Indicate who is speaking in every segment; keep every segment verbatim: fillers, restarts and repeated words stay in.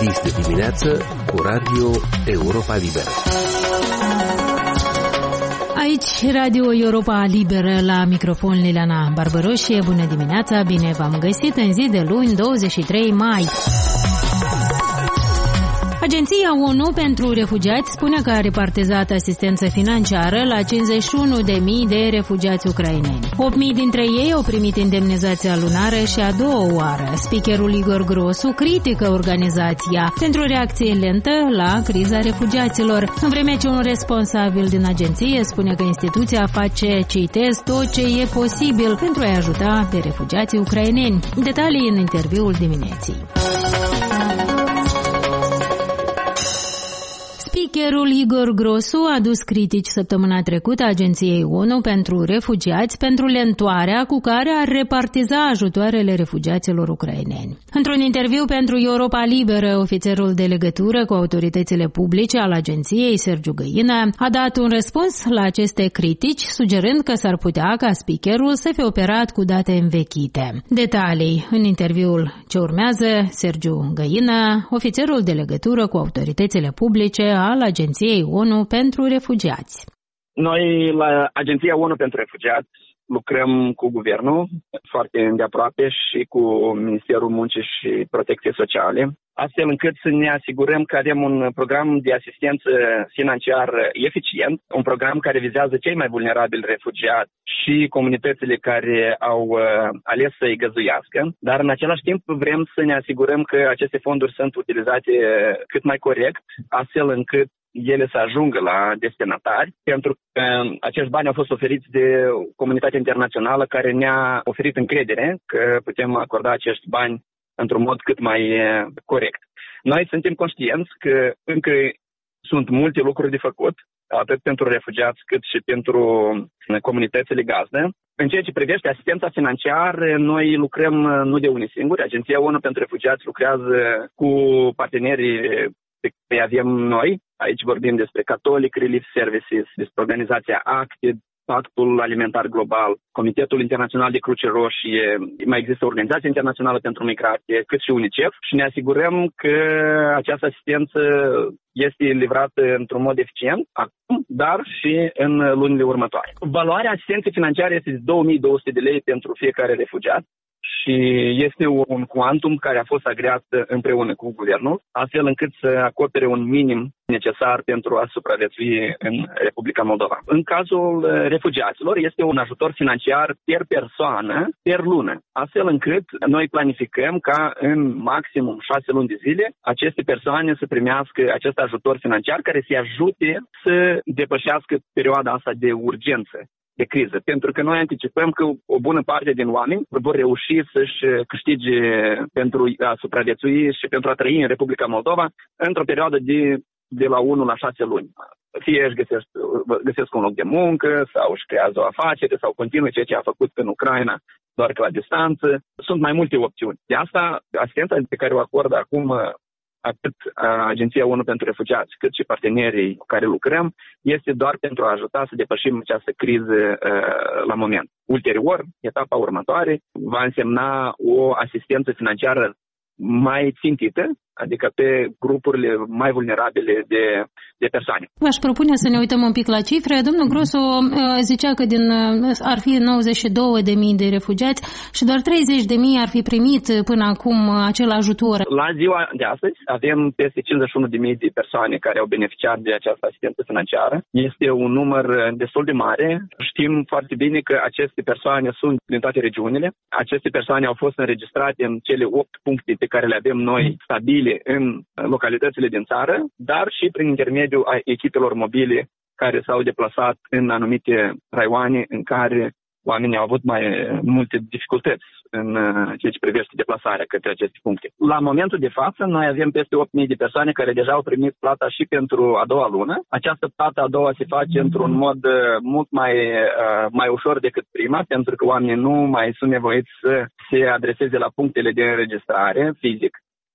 Speaker 1: Kis de dimineață cu Radio Europa Liberă.
Speaker 2: Aici Radio Europa Liberă, la microfon Liliana Barbăroșie. Bună dimineața, bine v-am găsit în zi de luni, douăzeci și trei mai. Agenția ONU pentru Refugiați spune că a repartizat asistență financiară la cincizeci și unu de mii de refugiați ucraineni. opt mii dintre ei au primit indemnizația lunară și a doua oară. Speakerul Igor Grosu critică organizația pentru reacție lentă la criza refugiaților, în vreme ce un responsabil din agenție spune că instituția face, citez, tot ce e posibil pentru a-i ajuta pe refugiații ucraineni. Detalii în interviul dimineții. Speakerul Igor Grosu a adus critici săptămâna trecută Agenției ONU pentru Refugiați pentru lentoarea cu care ar repartiza ajutoarele refugiaților ucraineni. Într-un interviu pentru Europa Liberă, ofițerul de legătură cu autoritățile publice al agenției, Sergiu Găină, a dat un răspuns la aceste critici, sugerând că s-ar putea ca speakerul să fie operat cu date învechite. Detalii în interviul ce urmează, Sergiu Găină, ofițerul de legătură cu autoritățile publice al Agenției ONU pentru Refugiați.
Speaker 3: Noi la Agenția ONU pentru Refugiați lucrăm cu guvernul foarte îndeaproape și cu Ministerul Muncii și Protecției Sociale, astfel încât să ne asigurăm că avem un program de asistență financiară eficient, un program care vizează cei mai vulnerabili refugiați și comunitățile care au uh, ales să-i găzduiască, dar în același timp vrem să ne asigurăm că aceste fonduri sunt utilizate cât mai corect, astfel încât ele să ajungă la destinatari, pentru că acești bani au fost oferiți de comunitatea internațională care ne-a oferit încredere că putem acorda acești bani într-un mod cât mai corect. Noi suntem conștienți că încă sunt multe lucruri de făcut, atât pentru refugiați cât și pentru comunitățile gazdă. În ceea ce privește asistența financiară, noi lucrăm nu de unii singuri. Agenția ONU pentru Refugiați lucrează cu partenerii pe care avem noi. Aici vorbim despre Catholic Relief Services, despre organizația ACTED, Pactul Alimentar Global, Comitetul Internațional de Cruce Roșie, mai există Organizația Internațională pentru Migrație, cât și UNICEF și ne asigurăm că această asistență este livrată într-un mod eficient acum, dar și în lunile următoare. Valoarea asistenței financiare este de două mii două sute de lei pentru fiecare refugiat și este un cuantum care a fost agreat împreună cu guvernul, astfel încât să acopere un minim necesar pentru a supraviețui în Republica Moldova. În cazul refugiaților este un ajutor financiar per persoană, per lună, astfel încât noi planificăm ca în maximum șase luni de zile aceste persoane să primească acest ajutor financiar care să-i ajute să depășească perioada asta de urgență, de criză, pentru că noi anticipăm că o bună parte din oameni vor reuși să-și câștige pentru a supraviețui și pentru a trăi în Republica Moldova într-o perioadă de, de la unu la șase luni. Fie își găsesc, găsesc un loc de muncă sau își creează o afacere sau continuă ceea ce a făcut în Ucraina, doar că la distanță. Sunt mai multe opțiuni. De asta, asistența pe care o acordă acum atât Agenția ONU pentru Refugiați, cât și partenerii cu care lucrăm, este doar pentru a ajuta să depășim această criză uh, la moment. Ulterior, etapa următoare va însemna o asistență financiară mai țintită, adică pe grupurile mai vulnerabile de, de persoane.
Speaker 2: V-aș propune să ne uităm un pic la cifre. Domnul Grosu zicea că din, ar fi nouăzeci și două de mii de refugiați și doar treizeci de mii ar fi primit până acum acel ajutor.
Speaker 3: La ziua de astăzi avem peste cincizeci și unu de mii de persoane care au beneficiat de această asistență financiară. Este un număr destul de mare. Știm foarte bine că aceste persoane sunt din toate regiunile. Aceste persoane au fost înregistrate în cele opt puncte pe care le avem noi stabile în localitățile din țară, dar și prin intermediul a echipelor mobile care s-au deplasat în anumite raioane în care oamenii au avut mai multe dificultăți în ceea ce privește deplasarea către aceste puncte. La momentul de față, noi avem peste opt mii de persoane care deja au primit plata și pentru a doua lună. Această plată a doua se face într-un mod mult mai, mai ușor decât prima, pentru că oamenii nu mai sunt nevoiți să se adreseze la punctele de înregistrare fizic,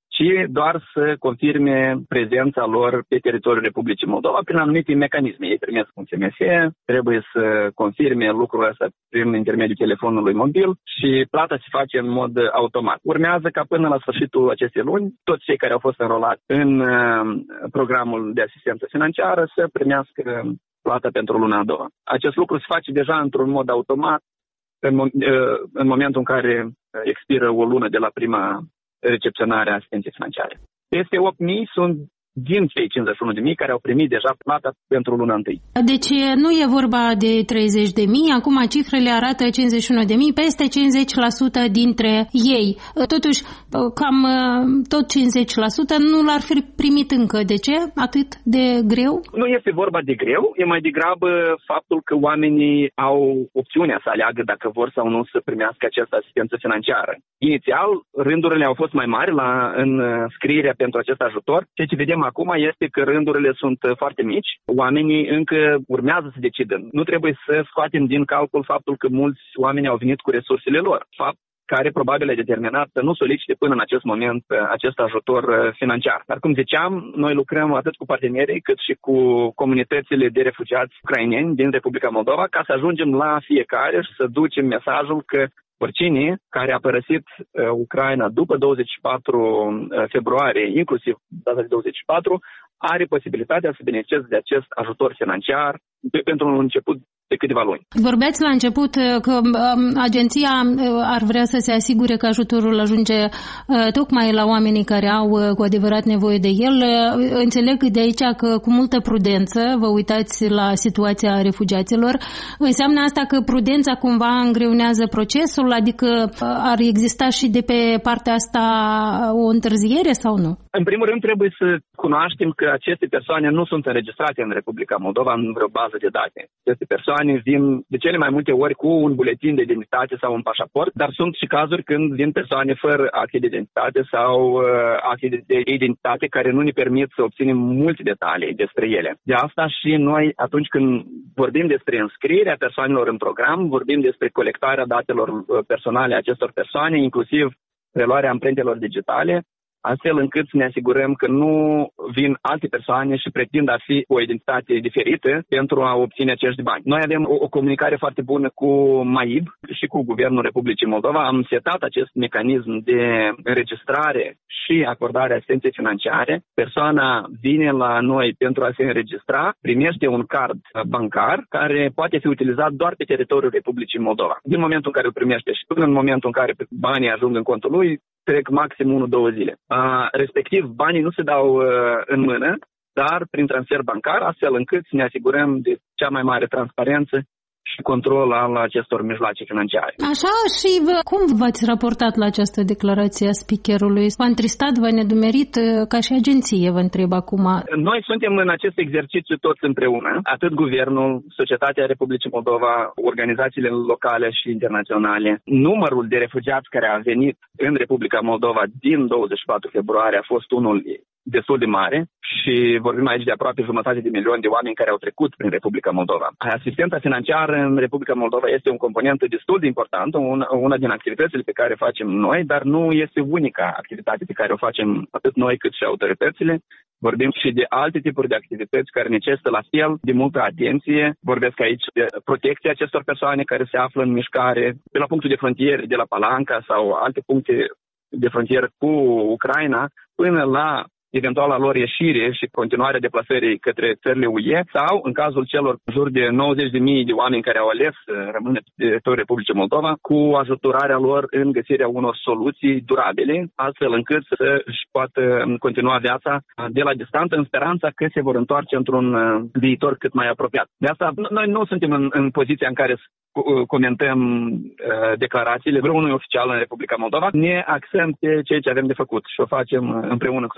Speaker 3: ci doar să confirme prezența lor pe teritoriul Republicii Moldova prin anumite mecanisme. Ei primesc un S M S, trebuie să confirme lucrul ăsta prin intermediul telefonului mobil și plata se face în mod automat. Urmează ca până la sfârșitul acestei luni, toți cei care au fost înrolați în programul de asistență financiară să primească plata pentru luna a doua. Acest lucru se face deja într-un mod automat în, în momentul în care expiră o lună de la prima recepționare a asistenței financiare. Peste opt mii sunt din cei cincizeci și unu de mii care au primit deja plata pentru luna întâi.
Speaker 2: Deci nu e vorba de treizeci de mii, acum cifrele arată cincizeci și unu de mii, peste cincizeci la sută dintre ei. Totuși, cam tot cincizeci la sută nu l-ar fi primit încă. De ce? Atât de greu?
Speaker 3: Nu este vorba de greu, e mai degrabă faptul că oamenii au opțiunea să aleagă dacă vor sau nu să primească această asistență financiară. Inițial, rândurile au fost mai mari la înscrierea pentru acest ajutor, ceea ce vedem acum este că rândurile sunt foarte mici, oamenii încă urmează să decidă. Nu trebuie să scoatem din calcul faptul că mulți oameni au venit cu resursele lor, fapt care probabil a determinat să nu solicite până în acest moment acest ajutor financiar. Dar cum ziceam, noi lucrăm atât cu partenerii cât și cu comunitățile de refugiați ucraineni din Republica Moldova ca să ajungem la fiecare și să ducem mesajul că oricine care a părăsit uh, Ucraina după douăzeci și patru februarie, inclusiv data de douăzeci și patru, are posibilitatea să beneficieze de acest ajutor financiar pe, pentru un început de câteva luni.
Speaker 2: Vorbeați la început că um, agenția ar vrea să se asigure că ajutorul ajunge uh, tocmai la oamenii care au uh, cu adevărat nevoie de el. Uh, înțeleg de aici că cu multă prudență vă uitați la situația refugiaților. Înseamnă asta că prudența cumva îngreunează procesul? Adică uh, ar exista și de pe partea asta o întârziere sau nu?
Speaker 3: În primul rând trebuie să cunoaștem că aceste persoane nu sunt înregistrate în Republica Moldova în vreo bază de date. Aceste persoane vin de cele mai multe ori cu un buletin de identitate sau un pașaport, dar sunt și cazuri când vin persoane fără acte de identitate sau uh, acte de identitate care nu ne permit să obținem multe detalii despre ele. De asta și noi, atunci când vorbim despre înscrierea persoanelor în program, vorbim despre colectarea datelor personale a acestor persoane, inclusiv preluarea amprentelor digitale, astfel încât să ne asigurăm că nu vin alte persoane și pretind a fi o identitate diferită pentru a obține acești bani. Noi avem o, o comunicare foarte bună cu MAIB și cu Guvernul Republicii Moldova. Am setat acest mecanism de înregistrare și acordare asistenței financiare. Persoana vine la noi pentru a se înregistra, primește un card bancar care poate fi utilizat doar pe teritoriul Republicii Moldova. Din momentul în care îl primește și până în momentul în care banii ajung în contul lui, trec maxim unu două zile. Uh, respectiv, banii nu se dau uh, în mână, dar prin transfer bancar, astfel încât să ne asigurăm de cea mai mare transparență și control al acestor mijloace financiare.
Speaker 2: Așa, și vă, cum v-ați raportat la această declarație a speakerului? V-a întristat, v-a nedumerit ca și agenție, vă întreb acum?
Speaker 3: Noi suntem în acest exercițiu toți împreună, atât guvernul, societatea Republicii Moldova, organizațiile locale și internaționale. Numărul de refugiați care a venit în Republica Moldova din douăzeci și patru februarie a fost unul destul de mare și vorbim aici de aproape jumătate de milion de oameni care au trecut prin Republica Moldova. Asistența financiară în Republica Moldova este un component destul de important, una, una din activitățile pe care o facem noi, dar nu este unica activitate pe care o facem atât noi cât și autoritățile. Vorbim și de alte tipuri de activități care necesită la fel de multă atenție. Vorbesc aici de protecția acestor persoane care se află în mișcare, de la punctul de frontieră, de la Palanca sau alte puncte de frontieră cu Ucraina, până la eventuala lor ieșire și continuarea deplasării către țările U E sau, în cazul celor în jur de nouăzeci de mii de oameni care au ales să rămână pe teritoriul Republicii Moldova, cu ajutorarea lor în găsirea unor soluții durabile, astfel încât să își poată continua viața de la distanță, în speranța că se vor întoarce într-un viitor cât mai apropiat. De asta, noi nu suntem în, în poziția în care comentăm uh, declarațiile vreunui oficial în Republica Moldova, ne axăm pe ceea ce avem de făcut și o facem împreună cu toată lumea.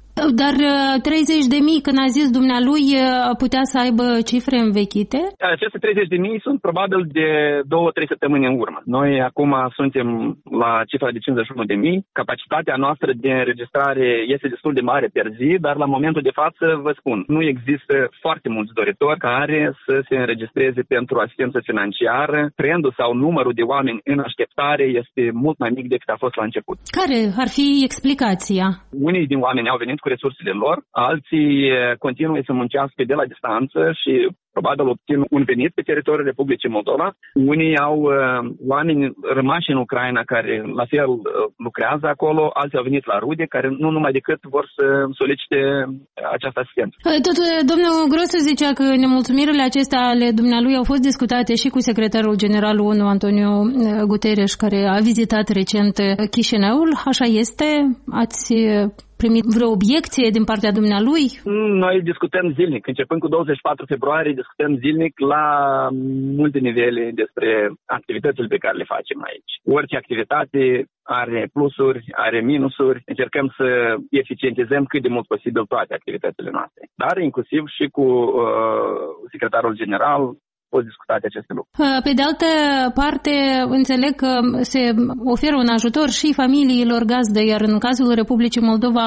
Speaker 2: Dar treizeci de mii, când a zis dumnealui, putea să aibă cifre învechite?
Speaker 3: Aceste treizeci de mii sunt probabil de două trei săptămâni în urmă. Noi acum suntem la cifra de cincizeci și unu de mii. Capacitatea noastră de înregistrare este destul de mare per zi, dar la momentul de față, vă spun, nu există foarte mulți doritori care să se înregistreze pentru asistență financiară. Trendul sau numărul de oameni în așteptare este mult mai mic decât a fost la început.
Speaker 2: Care ar fi explicația?
Speaker 3: Unii din oameni au venit cu resursele lor, alții continuă să muncească de la distanță și probabil obțin un venit pe teritoriul Republicii Moldova. Unii au uh, oameni rămași în Ucraina care la fel uh, lucrează acolo, alții au venit la rude care nu numai decât vor să solicite această asistență.
Speaker 2: Tot domnul Grosu zicea că nemulțumirile acestea ale dumnealui au fost discutate și cu secretarul general O N U, Antonio Guterres, care a vizitat recent Chișinăul. Așa este? Ați primit vreo obiecție din partea dumnealui?
Speaker 3: Noi discutăm zilnic. Începând cu douăzeci și patru februarie, discutăm zilnic la multe nivele despre activitățile pe care le facem aici. Orice activitate are plusuri, are minusuri. Încercăm să eficientizăm cât de mult posibil toate activitățile noastre. Dar inclusiv și cu uh, secretarul general pot discutate aceste lucruri.
Speaker 2: Pe de altă parte, înțeleg că se oferă un ajutor și familiilor gazdă, iar în cazul Republicii Moldova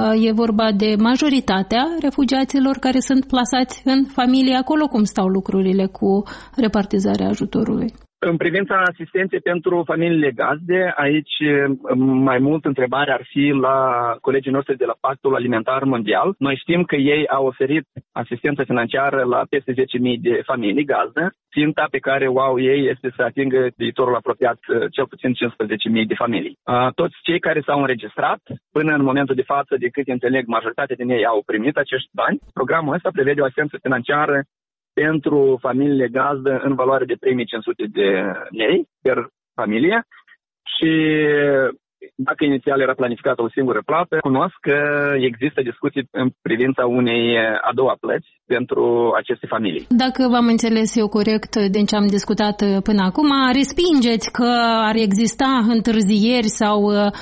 Speaker 2: e vorba de majoritatea refugiaților care sunt plasați în familie. Acolo cum stau lucrurile cu repartizarea ajutorului?
Speaker 3: În privința asistenței pentru familiile gazde, aici mai mult întrebarea ar fi la colegii noștri de la Pactul Alimentar Mondial. Noi știm că ei au oferit asistență financiară la peste zece mii de familii gazdă. Ținta pe care o au ei este să atingă viitorul apropiat cel puțin cincisprezece mii de familii. Toți cei care s-au înregistrat, până în momentul de față, de cât înțeleg, majoritatea din ei au primit acești bani. Programul ăsta prevede o asistență financiară pentru familiile gazdă în valoare de trei mii cinci sute de lei per familie și dacă inițial era planificată o singură plată, cunosc că există discuții în privința unei a doua plăți pentru aceste familii.
Speaker 2: Dacă v-am înțeles eu corect din ce am discutat până acum, respingeți că ar exista întârzieri sau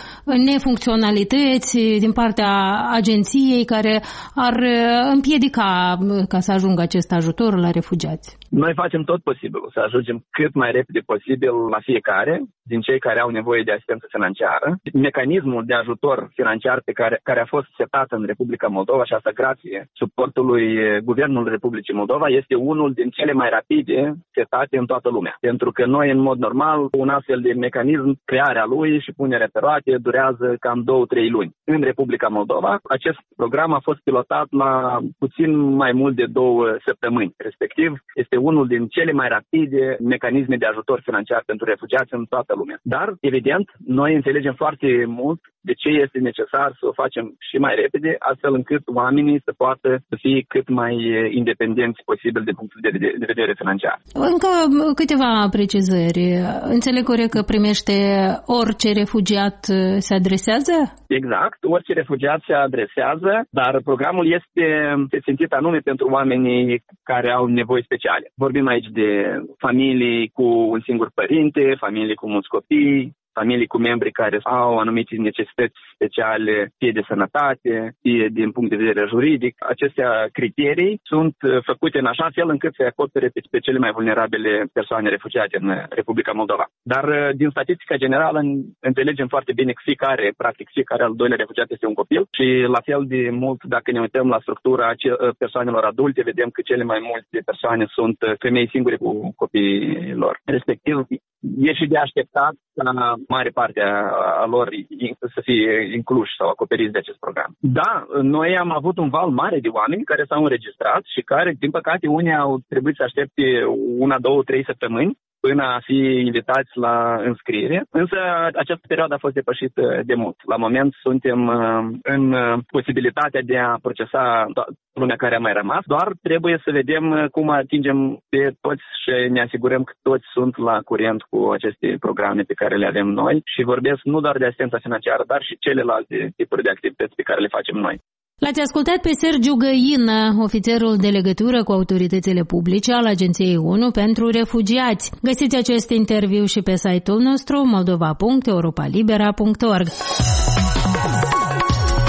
Speaker 2: nefuncționalități din partea agenției care ar împiedica ca să ajungă acest ajutor la refugiați?
Speaker 3: Noi facem tot posibilul să ajungem cât mai repede posibil la fiecare din cei care au nevoie de asistență financiară. Mecanismul de ajutor financiar pe care, care a fost setat în Republica Moldova și asta grație suportului Guvernului Republicii Moldova este unul din cele mai rapide setate în toată lumea. Pentru că noi, în mod normal, un astfel de mecanism, crearea lui și punerea pe roate durează cam două trei luni. În Republica Moldova, acest program a fost pilotat la puțin mai mult de două săptămâni. Respectiv, este unul din cele mai rapide mecanisme de ajutor financiar pentru refugiați în toată lumea. Dar, evident, noi înțelegem foarte mult de ce este necesar să o facem și mai repede, astfel încât oamenii să poată să fie cât mai independenți posibil de punct de vedere financiar.
Speaker 2: Încă câteva precizări. Înțeleg corect că primește orice refugiat se adresează?
Speaker 3: Exact, orice refugiat se adresează, dar programul este țintit anume pentru oamenii care au nevoi speciale. Vorbim aici de familii cu un singur părinte, familii cu mulți copii, familii cu membri care au anumite necesități speciale, fie de sănătate, fie din punct de vedere juridic. Acestea criterii sunt făcute în așa fel încât să acopere pe, pe cele mai vulnerabile persoane refugiate în Republica Moldova. Dar din statistica generală înțelegem foarte bine că fiecare, practic fiecare al doilea refugiat este un copil și la fel de mult dacă ne uităm la structura persoanelor adulte, vedem că cele mai multe persoane sunt femei singure cu copiii lor. Respectiv, e și de așteptat ca mare parte a lor să fie incluși sau acoperiți de acest program. Da, noi am avut un val mare de oameni care s-au înregistrat și care, din păcate, unii au trebuit să aștepte una, două, trei săptămâni până a fi invitați la înscriere. Însă această perioadă a fost depășită de mult. La moment suntem în posibilitatea de a procesa lumea care a mai rămas, doar trebuie să vedem cum atingem pe toți și ne asigurăm că toți sunt la curent cu aceste programe pe care le avem noi și vorbesc nu doar de asistența financiară, dar și celelalte tipuri de activități pe care le facem noi.
Speaker 2: L-ați ascultat pe Sergiu Găină, ofițerul de legătură cu autoritățile publice al Agenției O N U pentru Refugiați. Găsiți acest interviu și pe site-ul nostru moldova punct europa libera punct org.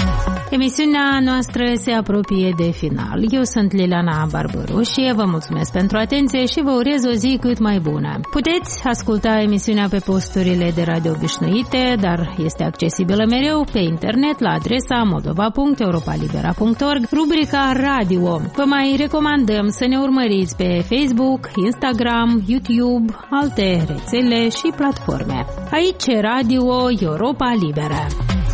Speaker 2: Emisiunea noastră se apropie de final. Eu sunt Liliana Barbaru și vă mulțumesc pentru atenție și vă urez o zi cât mai bună. Puteți asculta emisiunea pe posturile de radio obișnuite, dar este accesibilă mereu pe internet la adresa moldova punct europa libera punct org, rubrica Radio. Vă mai recomandăm să ne urmăriți pe Facebook, Instagram, YouTube, alte rețele și platforme. Aici Radio Europa Liberă.